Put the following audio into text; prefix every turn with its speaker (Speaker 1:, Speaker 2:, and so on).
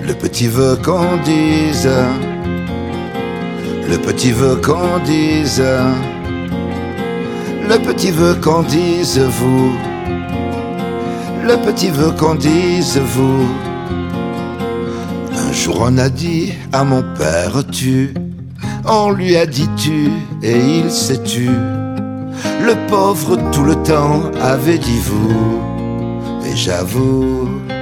Speaker 1: Le petit veut qu'on dise, le petit veut qu'on dise, le petit veut qu'on dise vous, le petit veut qu'on dise vous. Un jour on a dit à mon père tu, on lui a dit tu et il s'est tu. Le pauvre tout le temps avait dit vous, et j'avoue